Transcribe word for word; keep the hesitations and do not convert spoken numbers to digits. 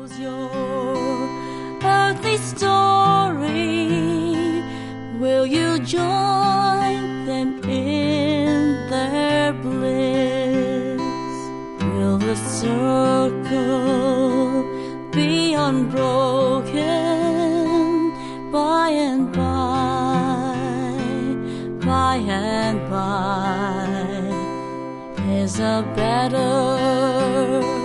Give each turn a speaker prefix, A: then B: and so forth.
A: Your earthly story, will you join them in their bliss? Will the circle be unbroken by and by, by and by? Is a better